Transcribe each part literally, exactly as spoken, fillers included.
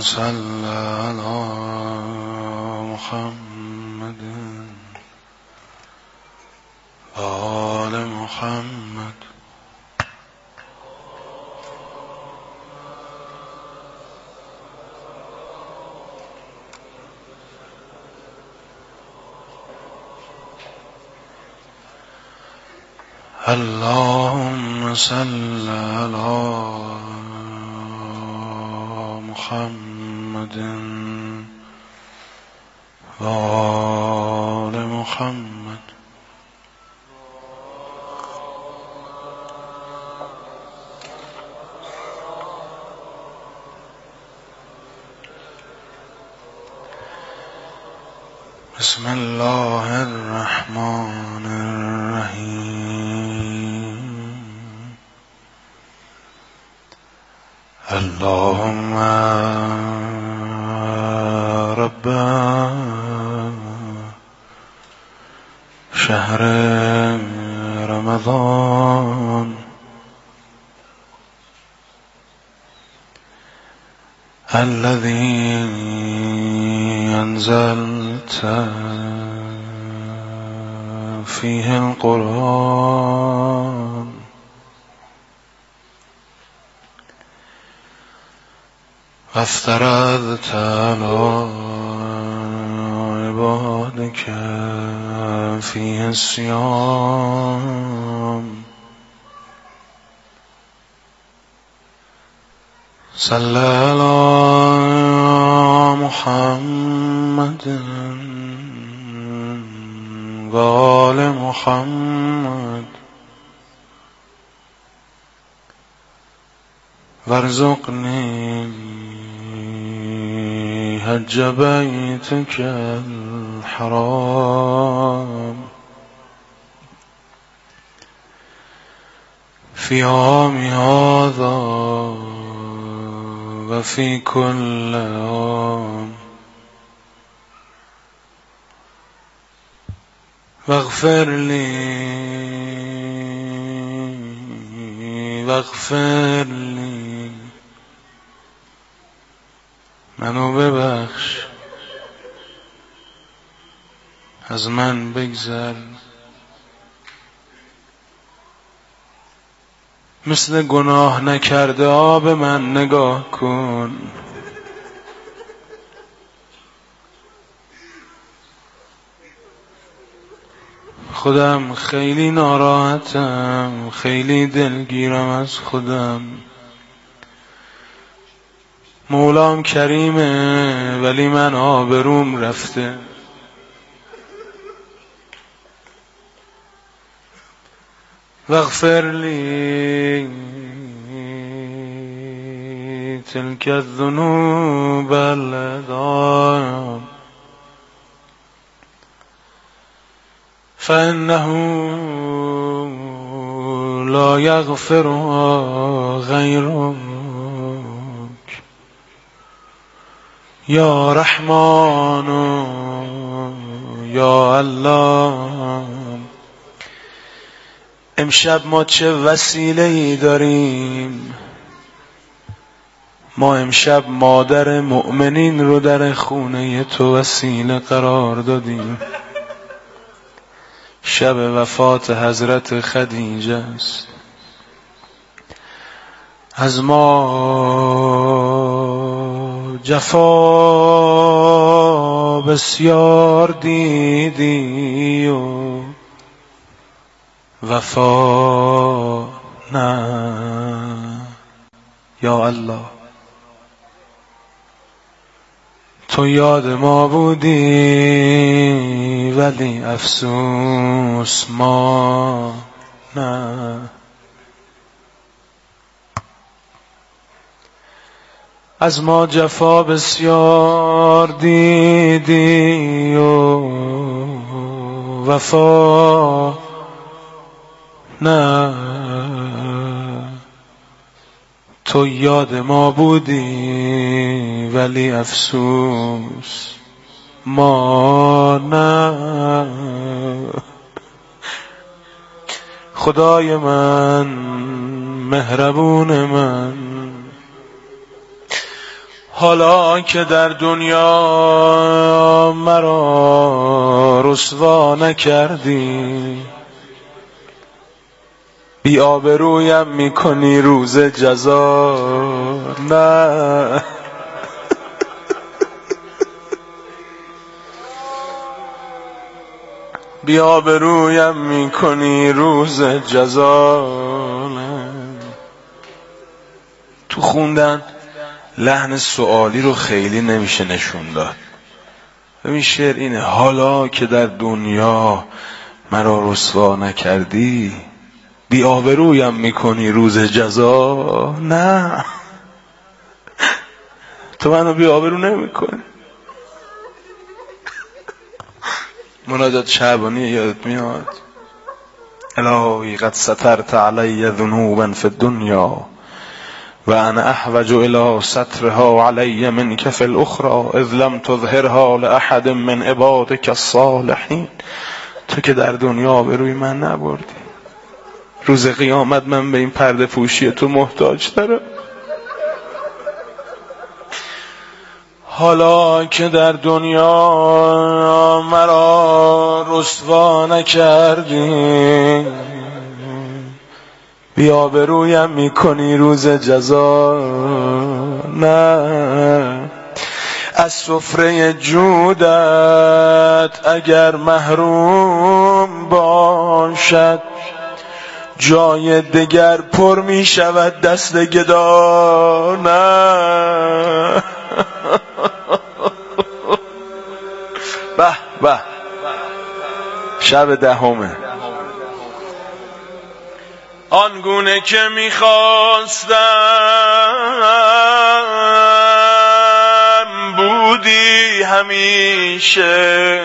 صل على محمد آل محمد. اللهم صل على محمد وآل محمد. بسم الله الرحمن الرحيم. اللهم رب شهر رمضان الذي أنزلت فيه القرآن وافترضت على عبادك فيه الصيام صل على محمد وآل محمد وارزقني حج بيتك الحرام في عام هذا وفي كل عام واغفر لي واغفر لي منو ببخش از من بگذر مثل گناه نکرده آب من نگاه کن خودم خیلی ناراحتم خیلی دلگیرم از خودم مولام کریمه ولی من آبروم رفته واغفر لي تلك الذنوب العظام فإنه لا يغفرها غيرك يا رحمن يا الله. امشب ما چه وسیله‌ای داریم ما امشب مادر مؤمنین رو در خونه تو وسیله قرار دادیم. شب وفات حضرت خدیجه است. از ما جفا بسیار دیدی و وفا نه یا الله. تو یاد ما بودی ولی افسوس ما نه. از ما جفا بسیار دیدی و وفا نه. تو یاد ما بودی ولی افسوس ما نه. خدای من مهربون من حالا که در دنیا مرا رسوا نکردی، بی آبرویم میکنی روز جزا. نه بی آبرویم میکنی روز جزا. نه. تو خوندن لحن سوالی رو خیلی نمیشه نشون داد. ببین شعر اینه: حالا که در دنیا مرا رسوا نکردی، بی آبرویم میکنی روز جزا. نه، تو منو بی آبرو نمیکنی. مناجات شعبانی یادت میاد؟ الهی قد سترت علی ذنوبا فی الدنیا و انا احوج الى سترها علی منک فی الاخرى اذ لم تظهرها لاحد من عبادک الصالحین. تو که در دنیا آبروی من نبردی، روز قیامت من به این پرده پوشی تو محتاج دارم. حالا که در دنیا مرا رسوا نکردی، بی آبرویم میکنی روز جزا. نه، از سفره جودت اگر محروم باشد، جای دگر پر می شود دست گدا. نه به به، شب دهمه. آنگونه که میخواستم بودی همیشه،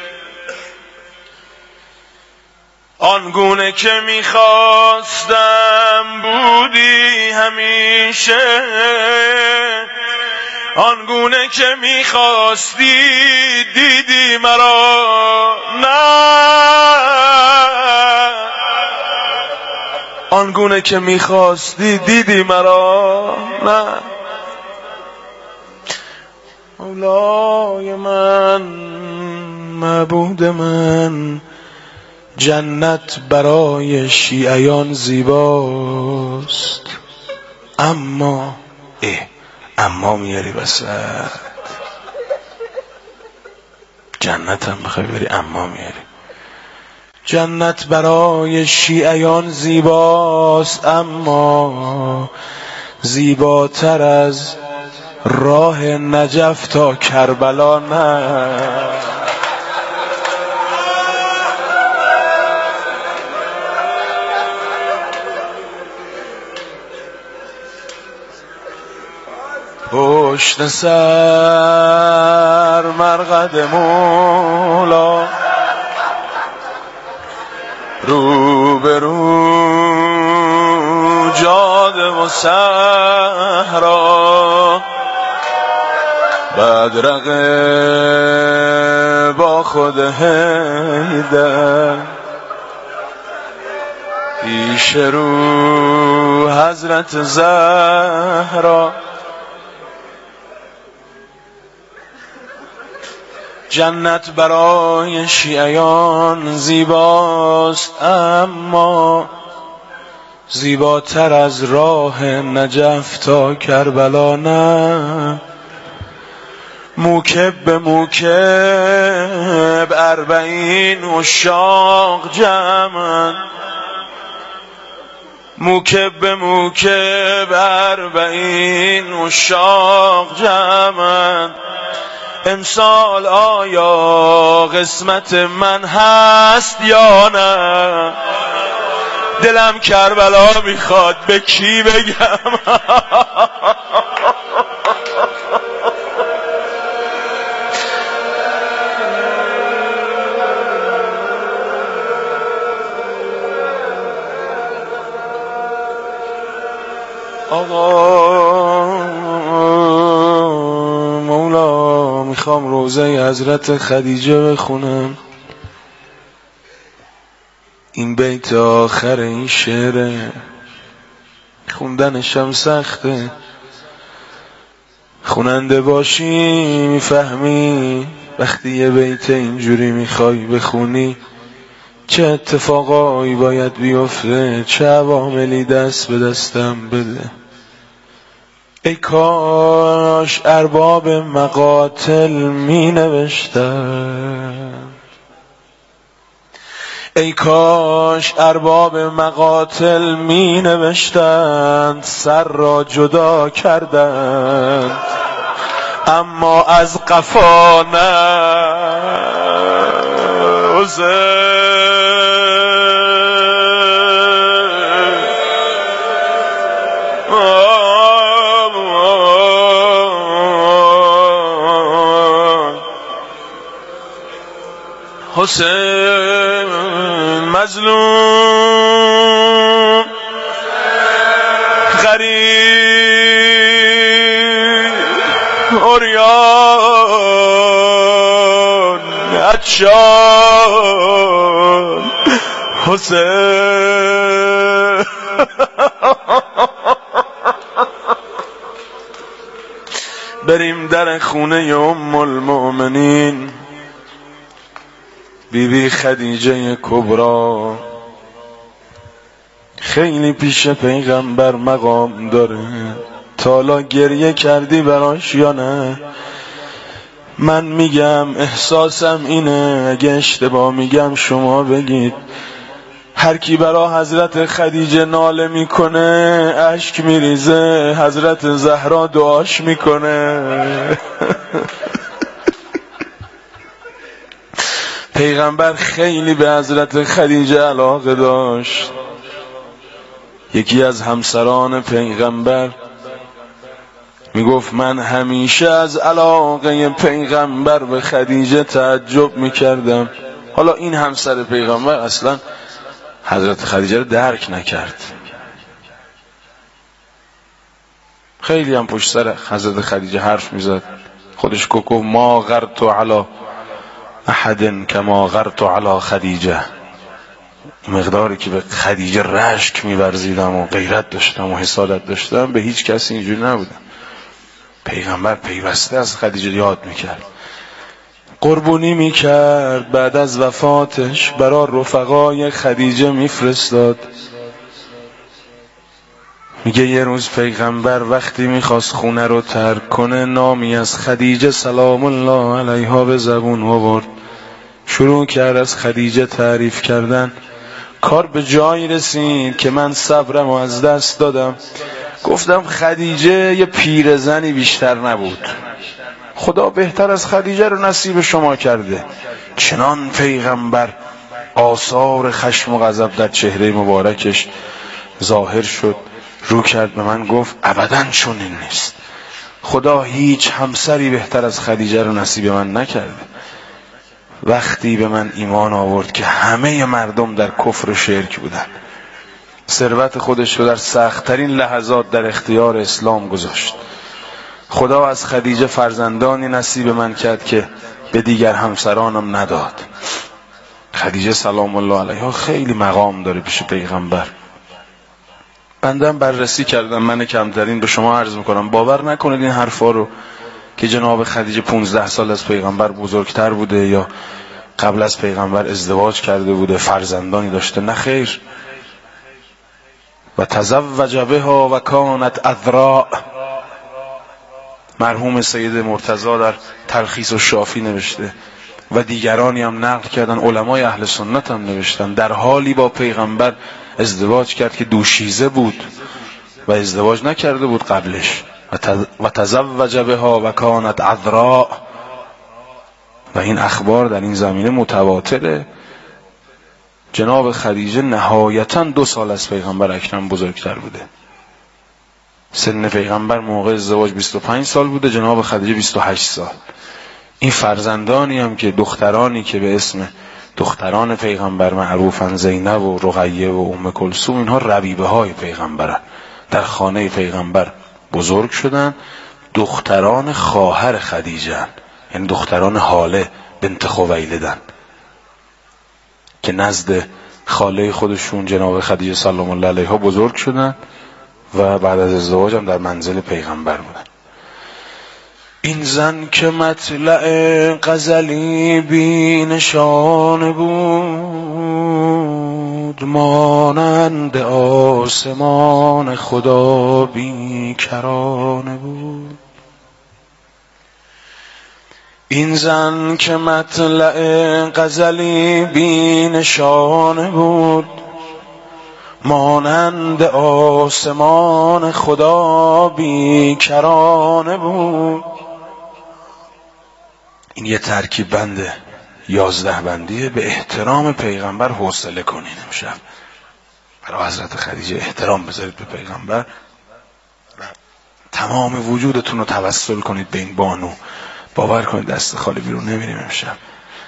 آنگونه که میخواستم بودی همیشه، آنگونه که میخواستی دیدی مرا. نه، آنگونه که میخواستی دیدی مرا. نه، مولای من، معبود من، جنت برای شیعیان زیباست، اما اه اما میاری وسط. جنت هم بخوای بری اما میاری. جنت برای شیعیان زیباست، اما زیباتر از راه نجف تا کربلا نه. پشت سر مرقد مولا، رو به رو جاده و صحرا، بدرقه با خود حیدر، پیش رو حضرت زهرا. جنت برای شیعیان زیباست، اما زیباتر از راه نجف تا کربلا نه. موکب به موکب اربعین عشاق جمعن، موکب به موکب اربعین عشاق جمعن. امسال آیا قسمت من هست یا نه؟ دلم کربلا میخواد، به کی بگم؟ آقا مولا، میخوام روضه حضرت خدیجه بخونم. این بیت آخر این شعره، خوندنشم سخته. خوننده باشی میفهمی وقتی یه بیت اینجوری میخوای بخونی چه اتفاقایی باید بیفته، چه عواملی دست به دستم بده. ای کاش ارباب مقاتل می نوشتن، ای کاش ارباب مقاتل می نوشتند، سر را جدا کردند اما از قفا نه. حسین مظلوم غریب عریان عطشان حسین. بریم در خونه ام المؤمنین بی بی خدیجه کبرا. خیلی پیش پیغمبر مقام داره، تالا گریه کردی براش یا نه؟ من میگم احساسم اینه، اگه اشتباه میگم شما بگید. هر کی برا حضرت خدیجه ناله میکنه اشک میریزه، حضرت زهرا دعاش میکنه. پیغمبر خیلی به حضرت خدیجه علاقه داشت. یکی از همسران پیغمبر میگفت من همیشه از علاقه پیغمبر به خدیجه تعجب میکردم. حالا این همسر پیغمبر اصلا حضرت خدیجه رو درک نکرد، خیلی هم پشت سر حضرت خدیجه حرف میزد. خودش کوکو ما غرت علی احد کما غرت علی خدیجه، مقداری که به خدیجه رشک می‌ورزیدم و غیرت داشتم و حسادت داشتم به هیچ کسی اینجوری نبودم. پیغمبر پیوسته از خدیجه یاد میکرد، قربونی میکرد. بعد از وفاتش برای رفقای خدیجه میفرستاد. میگه یه روز پیغمبر وقتی میخواست خونه رو ترک کنه نامی از خدیجه سلام الله علیها به زبون آورد. شروع کرد از خدیجه تعریف کردن. کار به جایی رسید که من صبرم از دست دادم. گفتم خدیجه یه پیرزنی بیشتر نبود، خدا بهتر از خدیجه رو نصیب شما کرده. چنان پیغمبر آثار خشم و غضب در چهره مبارکش ظاهر شد، رو کرد به من گفت ابداً چنین نیست، خدا هیچ همسری بهتر از خدیجه رو نصیب من نکرده. وقتی به من ایمان آورد که همه مردم در کفر و شرک بودن، ثروت خودش رو در سخت‌ترین لحظات در اختیار اسلام گذاشت. خدا از خدیجه فرزندانی نصیب من کرد که به دیگر همسرانم نداد. خدیجه سلام الله علیها خیلی مقام داره پیش پیغمبر. بندم بررسی کردم، من کمترین به شما عرض میکنم. باور نکنید این حرفا رو که جناب خدیجه پونزده سال از پیغمبر بزرگتر بوده یا قبل از پیغمبر ازدواج کرده بوده، فرزندانی داشته. نه خیر. و تزوج بها و کانت عذراء. مرحوم سید مرتضی در تلخیص و شافی نوشته و دیگرانی هم نقل کردن، علمای اهل سنت هم نوشتن، در حالی با پیغمبر ازدواج کرد که دوشیزه بود و ازدواج نکرده بود قبلش. و تزوج بها و کانت عذراء. و این اخبار در این زمینه متواتره. جناب خدیجه نهایتاً دو سال از پیغمبر اکرم بزرگتر بوده. سن پیغمبر موقع ازدواج بیست و پنج سال بوده، جناب خدیجه بیست و هشت سال. این فرزندانی هم که دخترانی که به اسم دختران پیغمبر معروفن، زینب و رقیه و ام کلثوم، اینها ربیبه های پیغمبرن، در خانه پیغمبر بزرگ شدن. دختران خواهر خدیجه هن. یعنی دختران حاله بنت خویلدن که نزد خاله خودشون جناب خدیجه سلام الله علیها بزرگ شدن و بعد از ازدواج هم در منزل پیغمبر بودن. این زن که مطلع غزلی بی نشانه بود، مانند آسمان خدا بی کرانه بود. این زن که مطلع غزلی بی نشانه بود، مانند آسمان خدا بی کرانه بود. این یه ترکیب بنده یازده بندیه. به احترام پیغمبر حوصله کنین امشب. برای حضرت خدیجه احترام بذارید به پیغمبر و تمام وجودتون رو توسل کنید به این بانو. باور کنید دست خالی بیرون نمیریم امشب.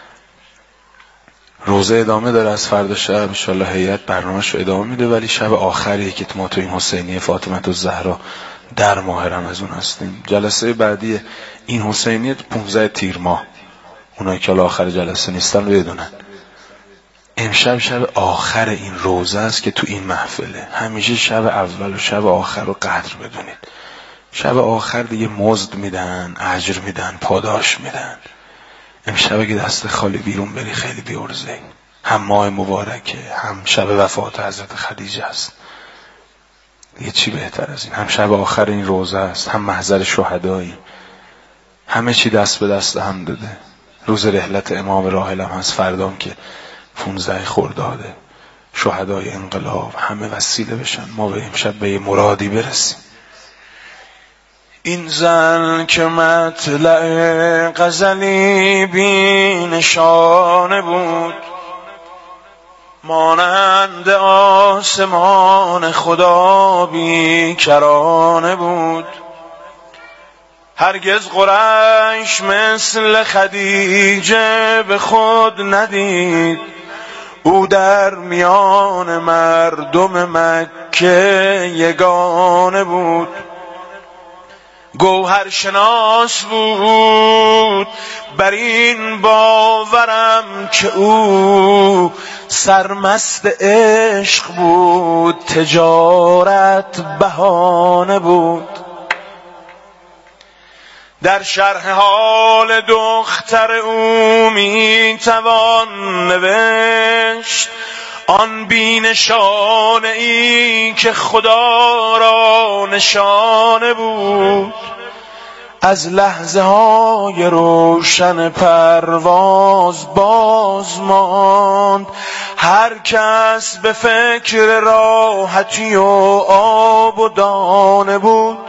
روزه ادامه داره، از فردا شب انشالله هیئت برنامه‌ش رو ادامه میده، ولی شب آخریه که ما تو این حسینیه فاطمه الزهرا در ماه رمضان هستیم. جلسه بعدی این حسینیه پانزده تیر ماه. اونایی که آخر جلسه نیستن رو بدونن امشب شب آخر این روزه است که تو این محفله. همیشه شب اول و شب آخر رو قدر بدونید. شب آخر دیگه مزد میدن، اجر میدن، پاداش میدن. امشب اگه دست خالی بیرون بری خیلی بی‌عرضه‌ای. هم ماه مبارکه، هم شب وفات حضرت خدیجه است. دیگه چی بهتر از این؟ هم شب آخر این روزه است، هم محضر شهدایی. همه چی دست به دست هم داده. روز رحلت امام راحل هم هست فردام که پانزده خرداده. شهدای انقلاب همه وسیله بشن ما به امشب به یه مرادی برسیم. این زن که مطلع غزلی بی نشانه بود، مانند آسمان خدا بی کرانه بود. هرگز قریش مثل خدیجه به خود ندید، او در میان مردم مکه یگانه بود. گوهر شناس بود بر این باورم که او سرمست عشق بود، تجارت بهانه بود. در شرح حال دختر او می توان نوشت، آن بی نشانه ای که خدا را نشانه بود. از لحظه های روشن پرواز باز ماند، هر کس به فکر راحتی و آب و دانه بود.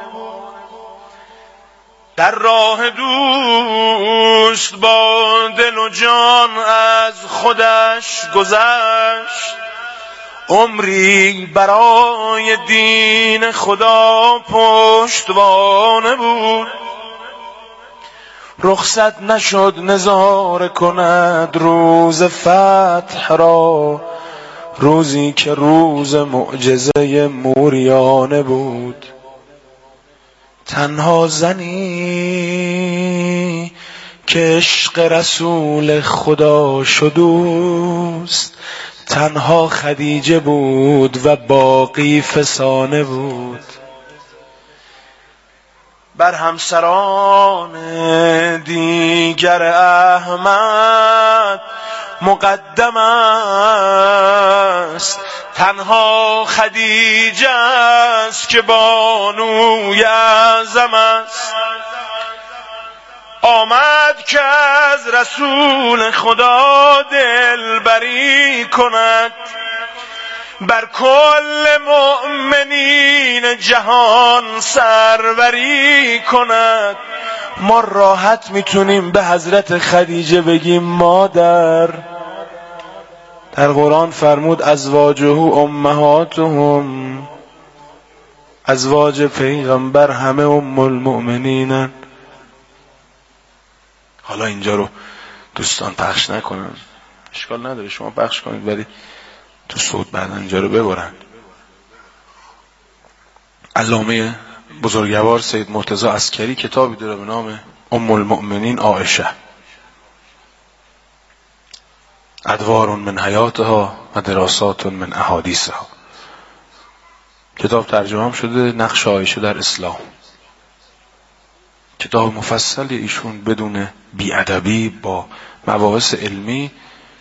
در راه دوست با دل و جان از خودش گذشت، عمری برای دین خدا پشتوانه بود. رخصت نشد نظاره کند روز فتح را، روزی که روز معجزه موریانه بود. تنها زنی که عشق رسول خدا شدوست، تنها خدیجه بود و باقی فسانه بود. بر همسران دیگر احمد مقدم است، تنها خدیجه است که بانوی اعظم است. آمد که از رسول خدا دلبری کند، بر کل مؤمنین جهان سروری کند. ما راحت میتونیم به حضرت خدیجه بگیم مادر. در قرآن فرمود ازواجه امهاتهم، ازواج پیغمبر همه ام المؤمنینن. حالا اینجا رو دوستان پخش نکنن، اشکال نداره شما پخش کنید، ولی تو صوت بعد اینجا رو ببرن. علامه بزرگوار سید مرتضی عسکری کتابی داره به نام ام المؤمنین عایشه، ادوار من حیاتها و دراسات من احادیثها. کتاب ترجمه هم شده، نقش عایشه در اسلام. کتاب مفصلی ایشون بدون بی‌ادبی با مباحث علمی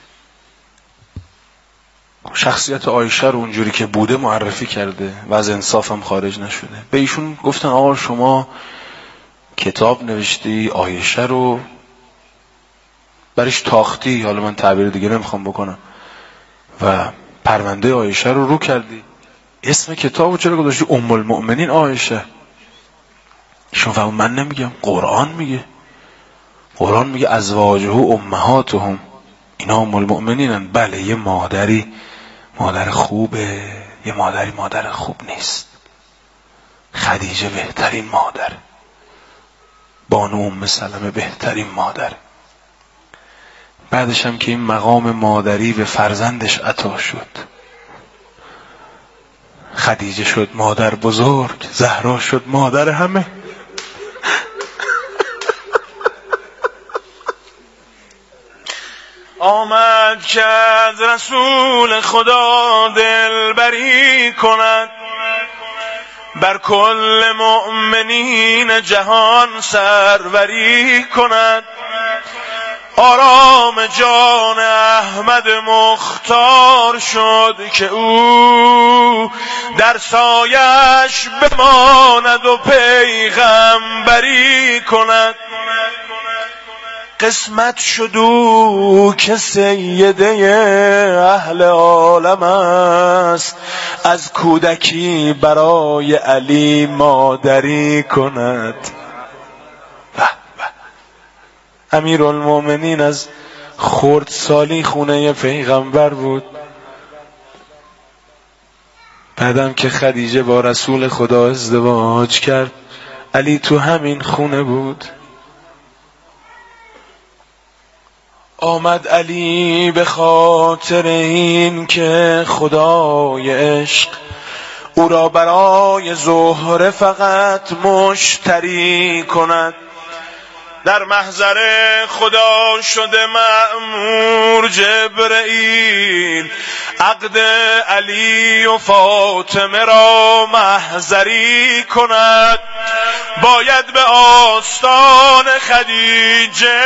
شخصیت عایشه رو اونجوری که بوده معرفی کرده و از انصاف هم خارج نشده. به ایشون گفتن آقا شما کتاب نوشتی عایشه رو برش تاختی، حالا من تعبیر دیگه نمیخوام بکنم، و پرونده عایشه رو رو کردی، اسم کتاب رو چرا گذاشتی ام المؤمنین عایشه؟ ایشون فرمود من نمیگم، قرآن میگه. قرآن میگه ازواجه امهاتهم، اینا ام المؤمنینن. بله یه مادری مادر خوبه، یه مادری مادر خوب نیست. خدیجه بهترین مادر، بانو ام سلمه بهترین مادر. بعدش هم که این مقام مادری به فرزندش عطا شد، خدیجه شد مادر بزرگ، زهرا شد مادر همه. آمد که از رسول خدا دلبری کند، بر کل مؤمنین جهان سروری کند. آرام جان احمد مختار شد که او در سایش بماند و پیغمبری کند. قسمت شد او که سیده اهل عالم است، از کودکی برای علی مادری کند. امیرالمومنین از خردسالی خونه پیغمبر بود. بعدم که خدیجه با رسول خدا ازدواج کرد، علی تو همین خونه بود. آمد علی به خاطر این که خدای عشق او را برای زهره فقط مشتری کند. در محضر خدا شده مأمور جبرئیل، عقد علی و فاطمه را محضری کند. باید به آستان خدیجه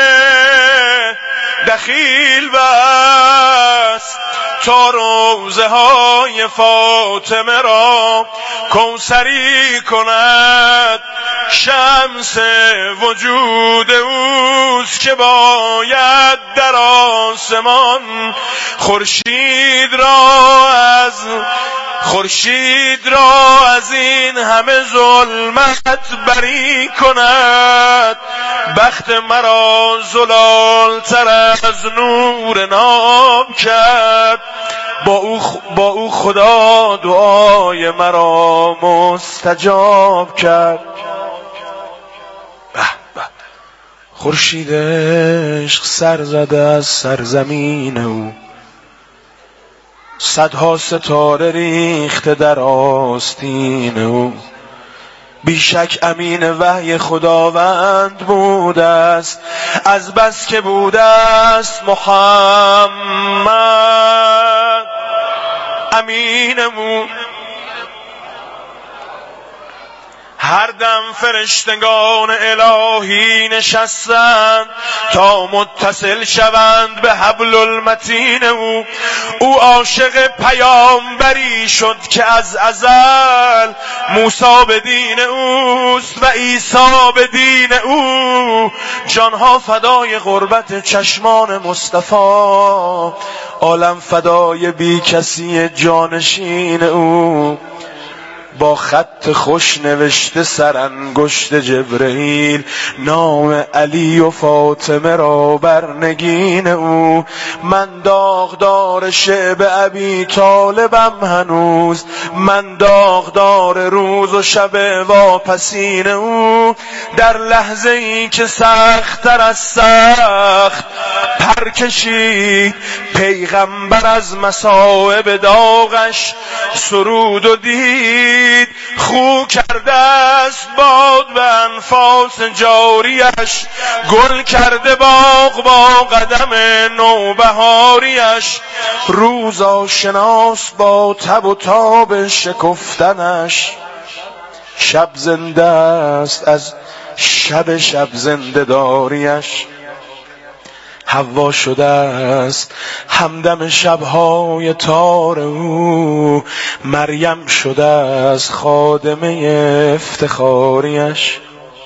دخیل بست، تا روزه های فاطمه را کوثری کند. شمس وجود اوست که باید در آسمان خورشید را از خورشید را از این همه ظلمت بری کند. بخت مرا زلال تر از نور نام کرد، با او, با او خدا دعای مرا مستجاب کرد. خورشید عشق سر زده از سرزمین او، صدها ستاره ریخته در آستین او. بیشک امین وحی خداوند بوده است، از بس که بوده است محمد امینمون. هر دم فرشتگان الهی نشستند تا متصل شوند به حبل المتین او. او عاشق پیامبری شد که از ازل موسی به دین اوست و عیسی به دین او. جانها فدای قربت چشمان مصطفی، عالم فدای بی کسی جانشین او. با خط خوش نوشته سرانگشت جبرئیل، نام علی و فاطمه را بر نگین او. من داغدار شعب ابی طالبم هنوز، من داغدار روز و شب واپسین او. در لحظه ای که سخت تر از سخت پر کشید پیغمبر از مصائب داغش سرود و دید. خو کرده است باد به انفاس جاریش، گل کرده باغ با قدم نوبهاریش. روز آشناس با تب و تاب شکفتنش، شب زنده است از شب شب زنده داریش. حوا شده است همدم شبهای تار او، مریم شده است خادمه افتخاریش.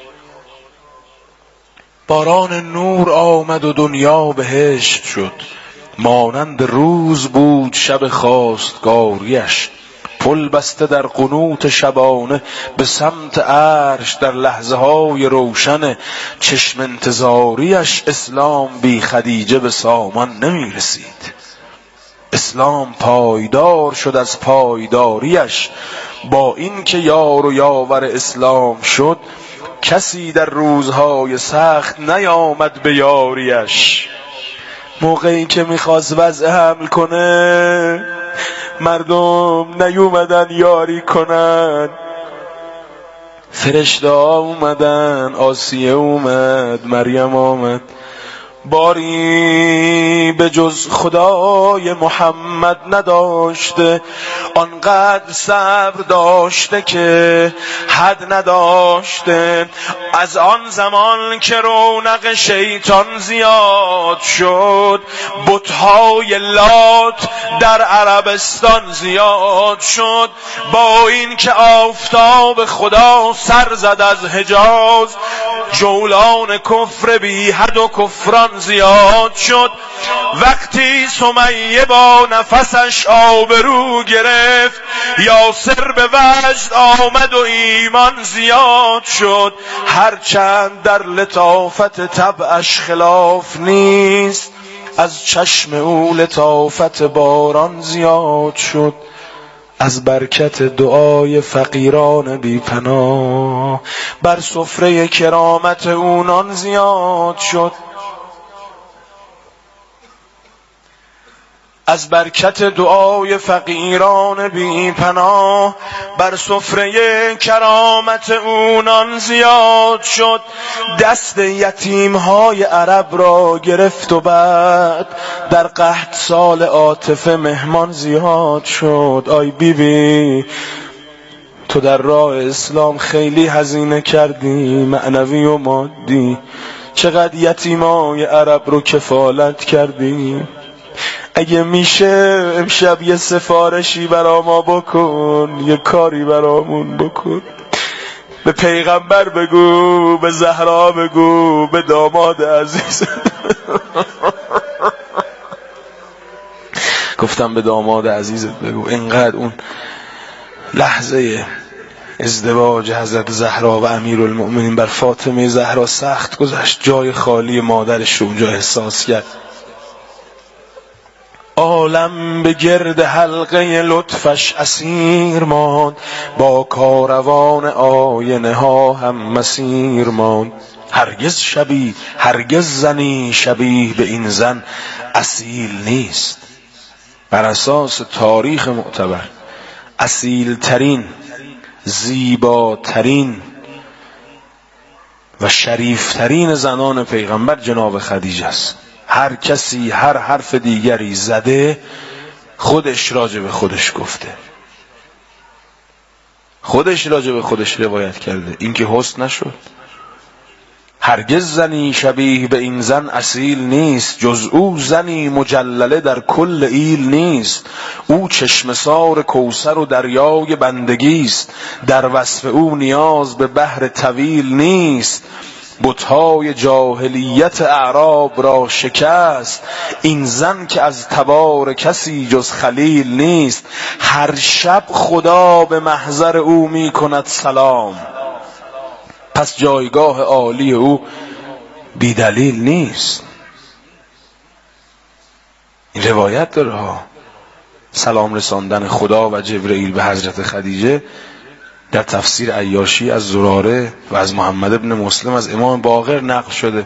باران نور آمد و دنیا بهشت شد، مانند روز بود شب خواستگاریش. پل بسته در قنوت شبانه به سمت عرش، در لحظه های روشن چشم انتظاریش. اسلام بی خدیجه به سامان نمی رسید، اسلام پایدار شد از پایداریش. با این که یار و یاور اسلام شد، کسی در روزهای سخت نیامد به یاریش. موقعی که میخواست وضع حمل کنه، مردم نیومدن یاری کنن. فرشته ها اومدن، آسیه اومد، مریم آمد. باری به جز خدای محمد نداشته، آنقدر صبر داشته که حد نداشته. از آن زمان که رونق شیطان زیاد شد، بت‌های لات در عربستان زیاد شد. با این که آفتاب خدا سر زد از حجاز، جولان کفر بی حد و کفران زیاد شد. وقتی سمیه با نفسش آبرو گرفت، یاسر به وجد آمد و ایمان زیاد شد. هرچند در لطافت طبعش خلاف نیست، از چشم او لطافت باران زیاد شد. از برکت دعای فقیران بی پناه، بر سفره کرامت او نان زیاد شد. از برکت دعای فقیران بی پناه، بر سفره کرامت او نان زیاد شد. دست یتیمهای عرب را گرفت و بعد در قحط سال عاطفه مهمان زیاد شد. آی بی بی، تو در راه اسلام خیلی هزینه کردی، معنوی و مادی. چقدر یتیمای عرب رو کفالت کردی. اگه میشه امشب یه سفارشی برا ما بکن، یه کاری برامون بکن. به پیغمبر بگو، به زهرا بگو، به داماد عزیز. گفتم به داماد عزیزت بگو. اینقدر اون لحظه ازدواج حضرت زهرا و امیرالمؤمنین بر فاطمه زهرا سخت گذشت. جای خالی مادرش رو اونجا احساس کرد. عالم به گرد حلقه لطفش اسیر ماند، با کاروان آینه ها هم مسیر ماند. هرگز شبیه هرگز زنی شبیه به این زن اصیل نیست. بر اساس تاریخ معتبر، اصیل ترین، زیباترین و شریف ترین زنان پیغمبر جناب خدیجه است. هر کسی هر حرف دیگری زده، خودش راجع به خودش گفته، خودش راجع به خودش روایت کرده. این که حسن نشد. هرگز زنی شبیه به این زن اصیل نیست، جز او زنی مجلله در کل ایل نیست. او چشمسار کوثر و دریای بندگی است، در وصف او نیاز به بحر طویل نیست. بت‌های جاهلیت اعراب را شکست، این زن که از تبار کسی جز خلیل نیست. هر شب خدا به محضر او می کند سلام، پس جایگاه عالی او بی دلیل نیست. این روایت داره ها. سلام رساندن خدا و جبرئیل به حضرت خدیجه در تفسیر عیاشی از زراره و از محمد ابن مسلم از امام باقر نقل شده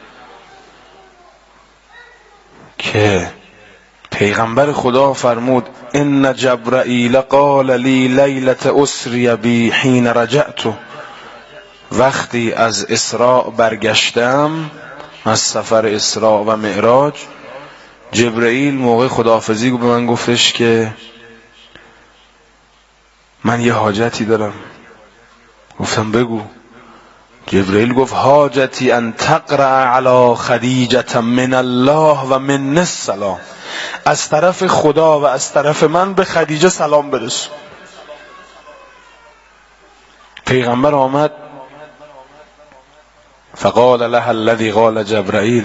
که پیغمبر خدا فرمود: ان جبرئیل قال لی لیلة اسری بی حین رجعت. وقتی از اسراء برگشتم، از سفر اسراء و معراج، جبرئیل موقع خداحافظی به من گفتش که من یه حاجتی دارم. گفتم بگو. جبرئیل گفت حاجتی ان تقرأ علی خدیجة من الله و من السلام، از طرف خدا و از طرف من به خدیجه سلام برسون. پیغمبر آمد فقال لها الذی قال جبرئیل،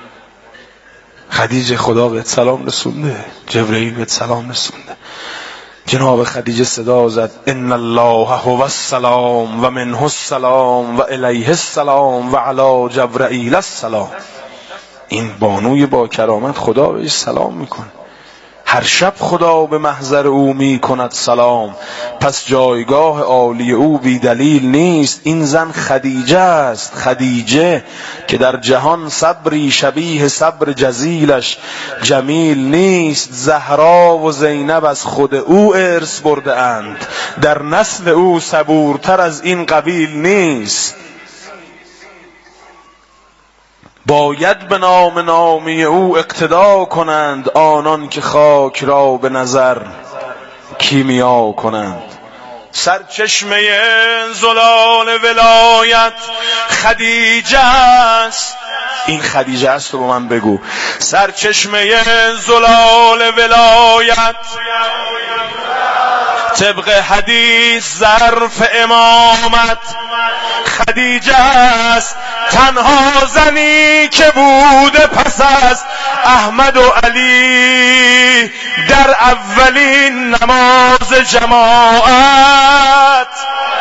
خدیجه خدا بهت سلام رسونده، جبرئیل بهت سلام رسونده. جناب خدیجه صدا زد ان الله هو السلام و منه السلام و الیه السلام و علی جبرئیل السلام. این بانوی با کرامت خدا بهش سلام میکنه. هر شب خدا به محضر او می کند سلام، پس جایگاه عالی او بی دلیل نیست. این زن خدیجه است، خدیجه که در جهان صبری شبیه صبر جزیلش جمیل نیست. زهرا و زینب از خود او ارث برده اند، در نسل او صبورتر از این قبیل نیست. باید به نام نامی او اقتدا کنند آنان که خاک را به نظر کیمیا کنند. سرچشمه زلال ولایت خدیجه است، این خدیجه است رو با من بگو. سرچشمه زلال ولایت طبق حدیث ظرف امامت خدیجه است، تنها زنی که بوده پس از احمد و علی در اولین نماز جماعت.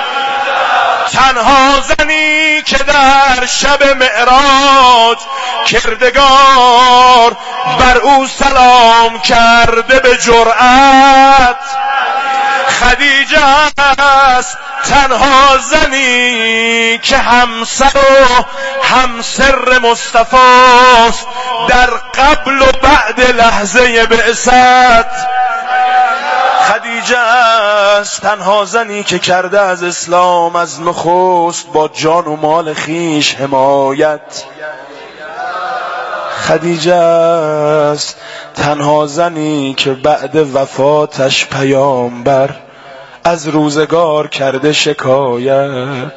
تنها زنی که در شب معراج کردگار بر او سلام کرده به جرأت خدیجه است. تنها زنی که همسر و همسر مصطفی است در قبل و بعد لحظه بعثت. خدیجه است تنها زنی که کرده از اسلام از نخست با جان و مال خیش حمایت. خدیجه است تنها زنی که بعد وفاتش پیامبر از روزگار کرده شکایت.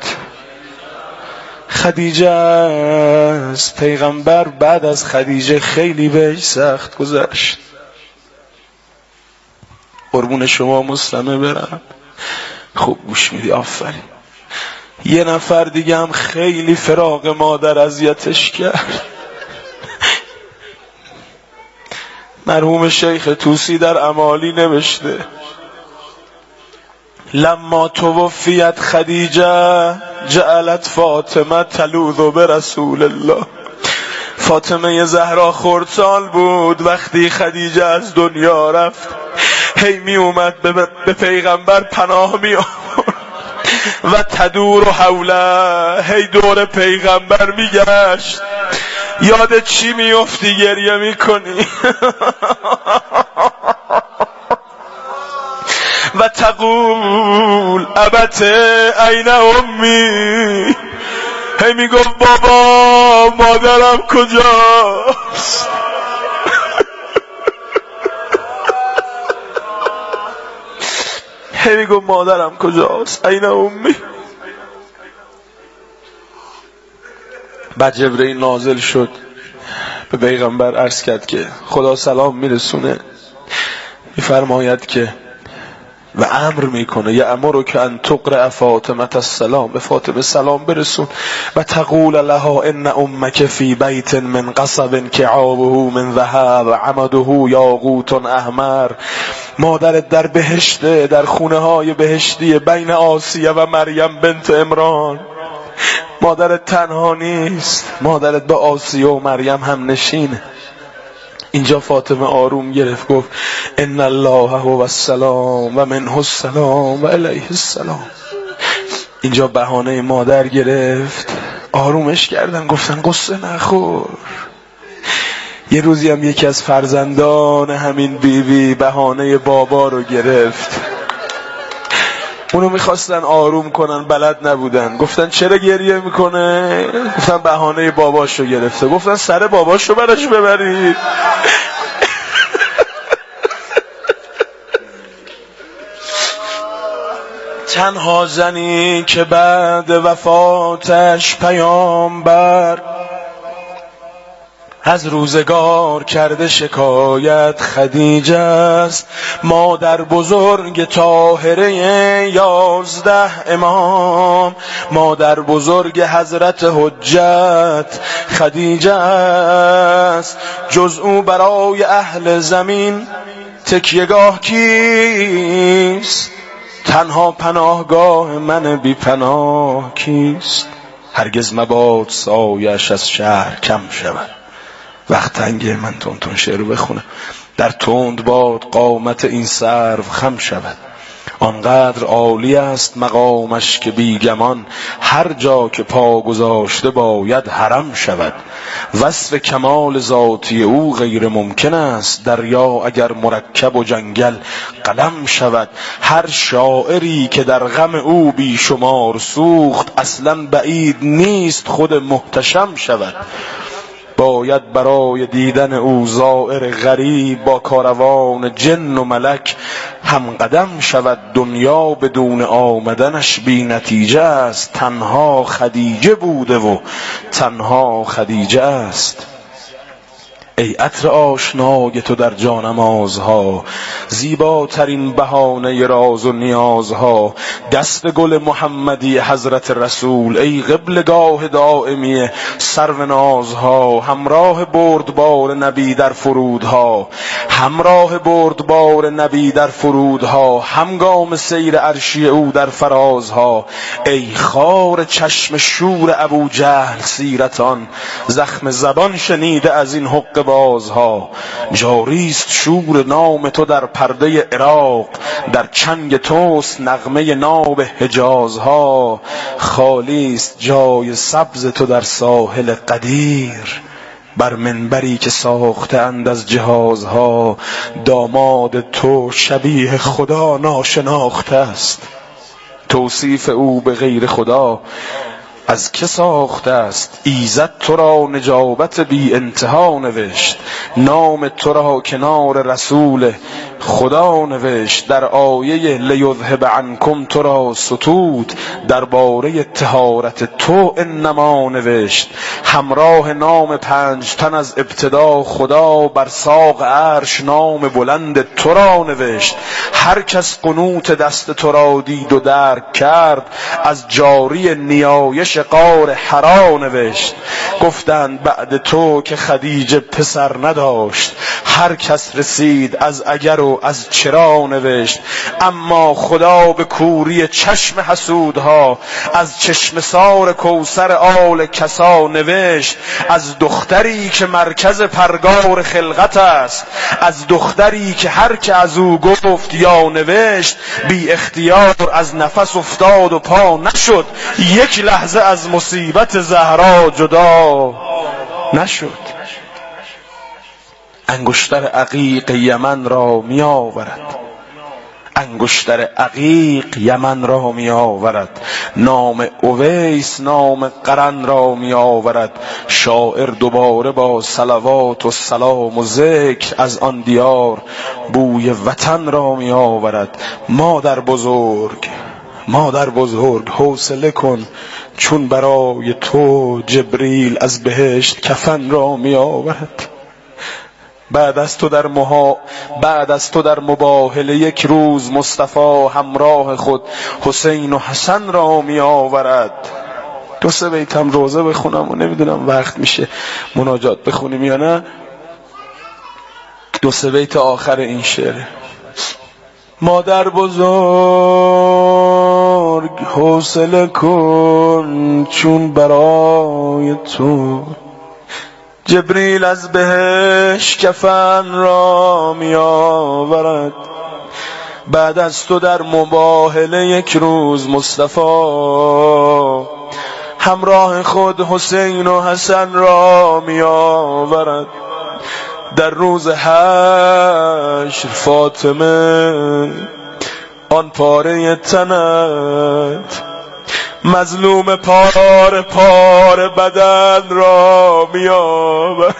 خدیجه است پیغمبر بعد از خدیجه خیلی بهش سخت گذشت. قربون شما مسلمه برم، خوب گوش میدی، آفرین. یه نفر دیگه هم خیلی فراق مادر اذیتش کرد. مرحوم شیخ طوسی در امالی نوشته لما توفیت خدیجه جعلت فاطمه تلوذ برسول الله. فاطمه زهرا خردسال بود وقتی خدیجه از دنیا رفت، هی می اومد به, به پیغمبر پناه می آورد و تدور و حوله، هی دور پیغمبر می گشت. یاد چی می افتی گریه می کنی؟ و تقول ابت این امی، هی می گفت بابا مادرم کجاست؟ هی می گفت مادرم کجاست؟ این امی. بعد جبرئیل نازل شد به پیغمبر عرض کرد که خدا سلام میرسونه، میفرماید که و امر میکنه یه امر که ان تقرأ فاطمه السلام، به فاطمه سلام برسون. و تقول لها ان امک فی بیت من قصب کعابه من ذهب عمده یاقوت احمر. مادرت در بهشته، در خونه های بهشتی بین آسیه و مریم بنت عمران. مادرت تنها نیست، مادرت با آسیه و مریم هم نشینه. اینجا فاطمه آروم گرفت گفت ان الله هو السلام و منه السلام و الیه السلام. اینجا بهانه مادر گرفت، آرومش کردن، گفتن قصه نخور. یه روزی هم یکی از فرزندان همین بیبی بهانه بابا رو گرفت، اونو میخواستن آروم کنن، بلد نبودن. گفتن چرا گریه میکنه؟ گفتن بهانه باباشو گرفته. گفتن سر باباشو براش ببرید. تنها زنی که بعد وفاتش پیامبر از روزگار کرده شکایت خدیجه است. مادر بزرگ طاهره یازده امام، مادر بزرگ حضرت حجت خدیجه است. جز او برای اهل زمین تکیهگاه کیست؟ تنها پناهگاه من بی پناه کیست؟ هرگز مباد سایش از شهر کم شود. وقت تنگه، من تون تون شعر رو بخونم. در تند باد قامت این سرو خم شود. آنقدر عالی است مقامش که بیگمان هر جا که پا گذاشته باید حرم شود. وصف کمال ذاتی او غیر ممکن است، دریا اگر مرکب و جنگل قلم شود. هر شاعری که در غم او بیشمار سوخت، اصلا بعید نیست خود محتشم شود. باید برای دیدن او زائر غریب با کاروان جن و ملک هم قدم شود. دنیا بدون آمدنش بی نتیجه است، تنها خدیجه بوده و تنها خدیجه است. ای عطر آشنای تو در جانمازها، زیباترین بهانه راز و نیازها. دست گل محمدی حضرت رسول، ای قبلگاه دائمی سرو نازها. همراه بردبار نبی در فرودها، همراه بردبار نبی در فرودها. همگام سیر عرشی او در فرازها. ای خار چشم شور ابو جهل سیرتان، زخم زبان شنیده از این حق بازها. جاریست شور نام تو در پرده عراق، در چنگ توست نغمه ناب حجازها. خالیست جای سبز تو در ساحل قدیر، بر منبری که ساخته اند از جهازها. داماد تو شبیه خدا ناشناخته است، توصیف او به غیر خدا از که ساخته است. ایزد تو را نجابت بی انتها نوشت، نام تو را کنار رسول خدا نوشت. در آیه لیذهب عنکم تو را ستود، درباره طهارت تو انما نوشت. همراه نام پنج تن از ابتدا خدا، بر ساق عرش نام بلند تو را نوشت. هر کس قنوت دست تو را دید و درک کرد، از جاری نیایش قار حرا نوشت. گفتند بعد تو که خدیجه پسر نداشت، هر کس رسید از اگر و از چرا نوشت. اما خدا به کوری چشم حسودها، از چشم سار کوثر آل کسا نوشت. از دختری که مرکز پرگار خلقت است، از دختری که هر که از او گفت یا نوشت، بی اختیار از نفس افتاد و پا نشد، یک لحظه از مصیبت زهرا جدا نشد. انگشتر عقیق یمن را می آورد، انگشتر عقیق یمن را می آورد. نام اویس نام قرن را می آورد. شاعر دوباره با صلوات و سلام و ذکر از آن دیار بوی وطن را می آورد. مادر بزرگ، مادر بزرگ حوصله کن، چون برای تو جبریل از بهشت کفن را می آورد. بعد از تو در مها... بعد از تو در مباهله یک روز مصطفی همراه خود حسین و حسن را می آورد. دو سه بیتم روزه بخونم و نمیدونم وقت میشه مناجات بخونیم یا نه. دو سه بیت آخر این شعر. مادر بزرگ حوصله کن، چون برای تو جبریل از بهشت کفن را می آورد. بعد از تو در مباهله یک روز مصطفی همراه خود حسین و حسن را می آورد. در روز حشر فاطمه آن پاره تنت، مظلوم پار پار بدن را می آورد.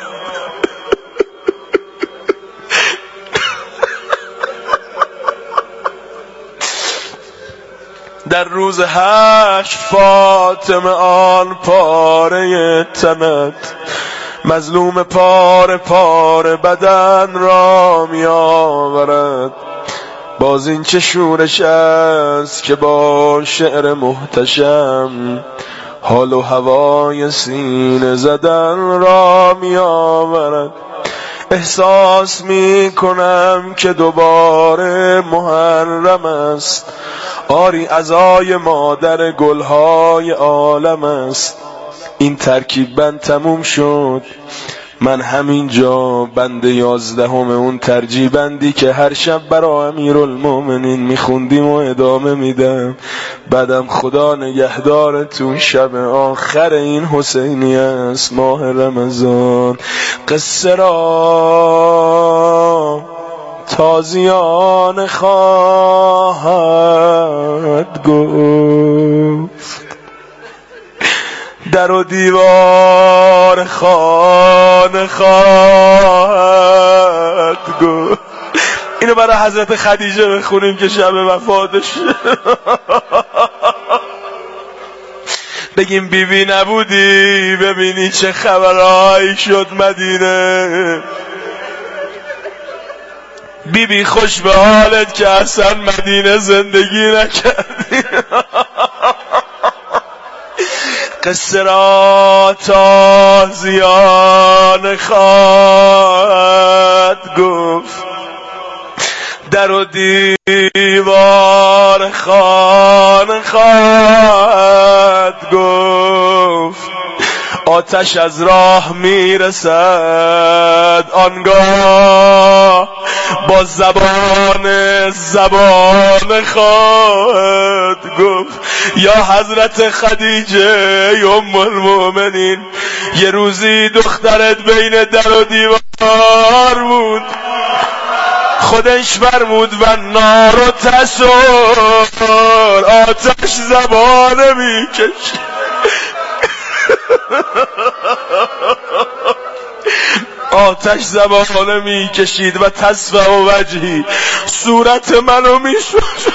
در روز حشر فاطمه آن پاره تنت مظلوم پاره پاره بدن را می آورد. باز این چه شورش است که با شعر محتشم حال و هوای سینه زدن را می آورد. احساس می کنم که دوباره محرم است، آری عزای مادر گلهای عالم است. این ترکیب بند تموم شد، من همینجا بند یازدهم اون ترجیح بندی که هر شب برا امیرالمومنین میخوندیم و ادامه میدم. بعدم خدا نگهدارتون، شب آخر این حسینی است، ماه رمضان. قصه را تازیانه خواهد گفت، در و دیوار خانه خواهد گفت. اینو برای حضرت خدیجه بخونیم که شب وفاتش بگیم بیبی نبودی ببینی چه خبرهایی شد مدینه. بیبی خوش به حالت که اصلا مدینه زندگی نکردی. قصه را تازیانه خواهد گفت، در و دیوار خانه خواهد گفت. آتش از راه میرسد آنگاه، با زبان زبان خواهد گفت. یا حضرت خدیجه ام المؤمنین، یه روزی دخترت بین در و دیوار بود، خودش فرمود و نار و تسور، آتش زبان میکشید. آتش زبانه می کشید و تصفه و وجهی، صورت منو می شد.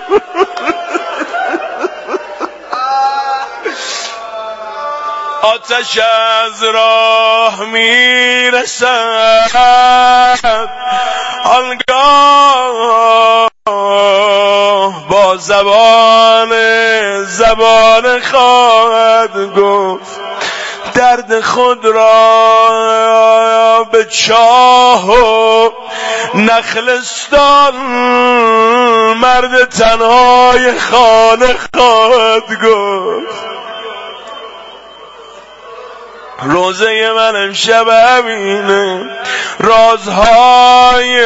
آتش از راه می رسد آنگاه، با زبان زبان خواهد گفت. درد خود را به چاه و نخلستان، مرد تنهای خانه خواهد گفت. روزه من امشب همینه، رازهای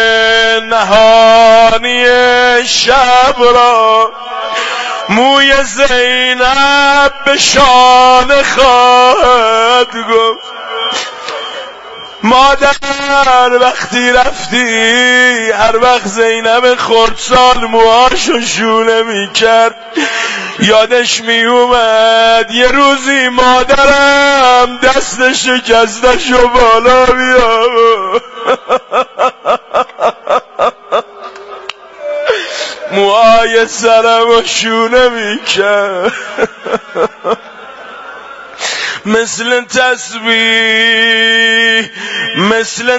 نهانی شب را موی زینب به شانه خواهد گفت. مادر وقتی رفتی، هر وقت زینب خردسال موهاشو شونه میکرد، یادش میومد یه روزی مادرم دست شکستشو بالا بیاورد، موهای سرمو شونه میکرد. مثل تسبیح مثل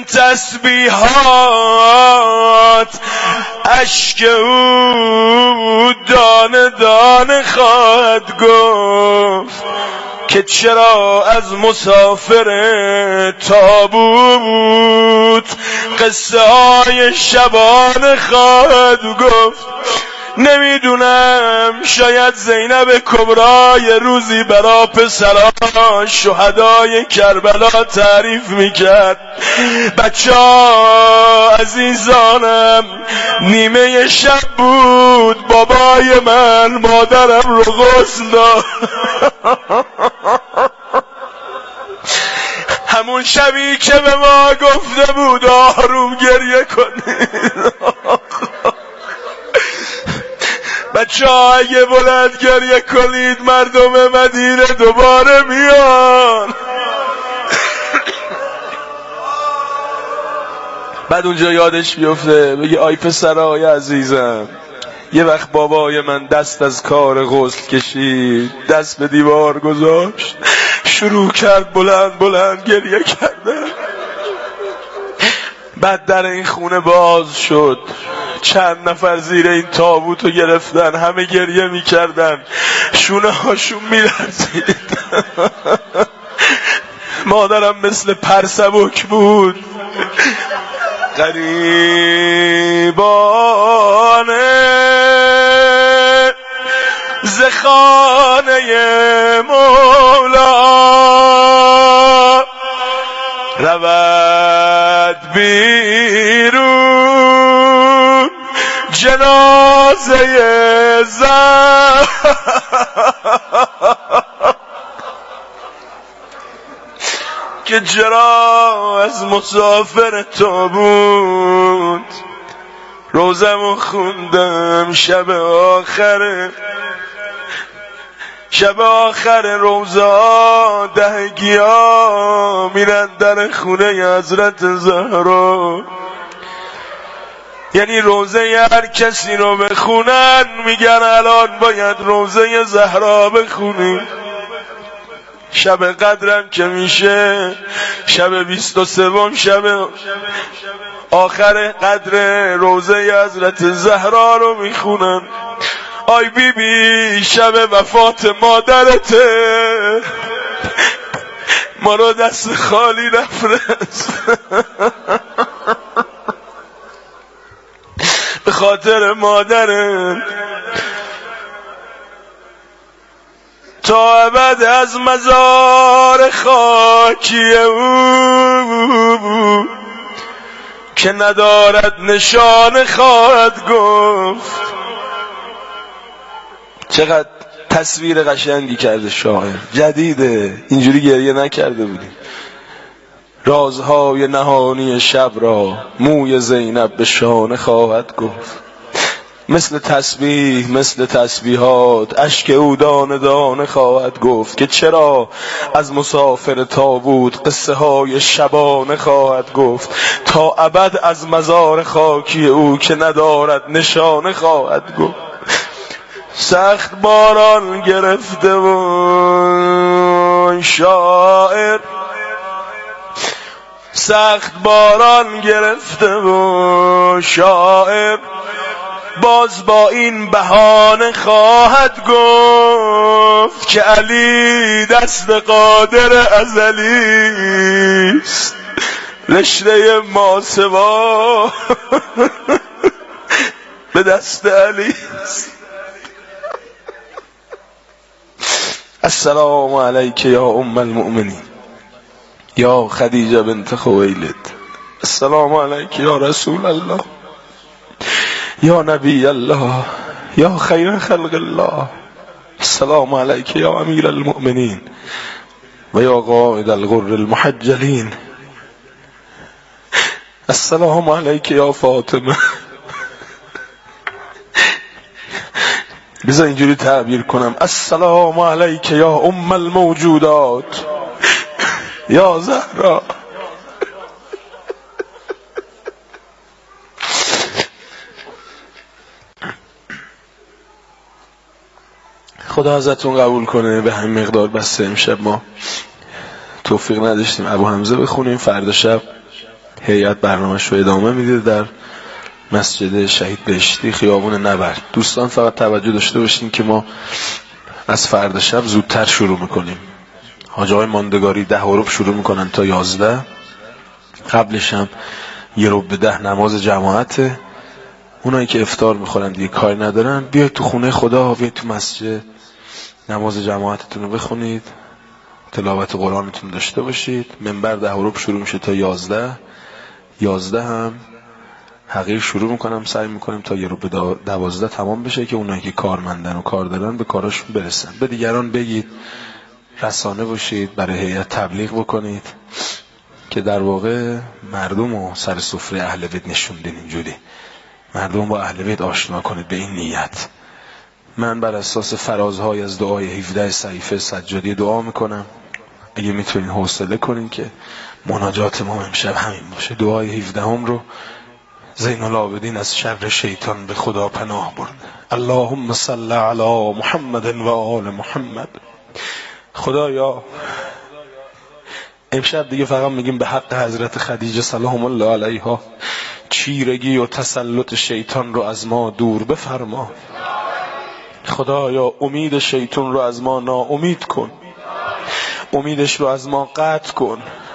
تسبیحات اشک او دانه دانه خواهد گفت، که چرا از مسافر تابوت قصه های شبانه خواهد گفت. نمیدونم، شاید زینب کبرا یه روزی برا پسران شهدای کربلا تعریف میکرد. بچه ها عزیزانم، نیمه شب بود، بابای من مادرم رو غسل داد. همون شبی که به ما گفته بود آروم گریه کنید. بچه ها اگه بلند گریه کنید مردم مدینه دوباره میان. بعد اونجا یادش بیفته بگی آی پسرای عزیزم، یه وقت بابای من دست از کار غسل کشید، دست به دیوار گذاشت، شروع کرد بلند بلند گریه کردن. بعد در این خونه باز شد، چند نفر زیر این تابوت رو گرفتن، همه گریه میکردن، شونه هاشون میلرزید. مادرم مثل پرسبک بود. غریبانه ز خانه مولا رود بیرون جنازه زن که چرا از مسافر تابوت روزمو خوندم شب آخره، شب آخر روزا دهگیا میرن در خونه حضرت زهرا. یعنی روزه هر کسی رو بخونن میگن الان باید روزه زهرا بخونی. شب قدرم که میشه شب بیست و سوم، شب آخر قدر، روزه حضرت زهرا رو میخونن. آی بی بی شب وفات مادرته، ما رو دست خالی نفرست. به خاطر مادرت تا ابد از مزار خاکی او که ندارد نشان خواهد گفت. چقدر تصویر قشنگی کرده شاعر، جدیده، اینجوری گریه نکرده بودیم. رازهای نهانی شب را موی زینب به شانه خواهد گفت. مثل تسبیح، مثل تسبیحات اشک او دانه دانه خواهد گفت که چرا از مسافر تابوت قصه های شبانه خواهد گفت. تا ابد از مزار خاکی او که ندارد نشانه خواهد گفت. سخت باران گرفته و شاعر، سخت باران گرفته و شاعر باز با این بهانه خواهد گفت که علی دست قادر ازلیست، رشته ماسوا به دست علیست. السلام علیک یا ام المؤمنین یا خدیجه بنت خویلد. السلام علیک یا رسول الله یا نبی الله یا خیر خلق الله. السلام علیک یا امیر المؤمنین و یا قائد الغر المحجلین. السلام علیک یا فاطمه. بذار اینجوری تعبیر کنم، السلام علیک یا ام الموجودات یا زهرا. خدا ازتون قبول کنه. به همین مقدار بسته امشب ما توفیق نداشتیم ابو حمزه بخونیم. فردا شب هیئت برنامه‌اش رو ادامه میده در مسجد شهید بهشتی خیابون نبرد. دوستان فقط توجه داشته باشین که ما از فردا شب زودتر شروع میکنیم. حاج آقای ماندگاری ده و ربع شروع میکنن تا یازده. قبلش هم یه ربع به ده نماز جماعته. اونایی که افطار میخورن دیگه کاری ندارن، بیاید تو خونه خدا، بیاید تو مسجد نماز جماعتتون رو بخونید، تلاوت قرآنتون داشته باشید. منبر ده و ربع شروع میشه تا یازده. یازده هم حقیر شروع میکنم، سعی میکنیم تا یه رو به دوازده تمام بشه که اونایی که کارمندن و کار دارن به کاراشون برسن. به دیگران بگید، رسانه باشید، برای هیئت تبلیغ بکنید که در واقع مردم رو سر سفره اهل بیت نشوندین. اینجوری مردم با اهل بیت آشنا کنید به این نیت. من بر اساس فرازهای از دعای هفده صحیفه سجادی دعا میکنم. اگه میتونین حوصله کنین که مناجات ما امشب همین باشه. دعای هفده هم رو زین العابدین از شر شیطان به خدا پناه برده. اللهم صل علی محمد و آل محمد. خدایا امشب دیگه فقط میگیم به حق حضرت خدیجه سلام الله علیها چیرگی و تسلط شیطان رو از ما دور بفرما. خدایا امید شیطان رو از ما ناامید کن، امیدش رو از ما قطع کن.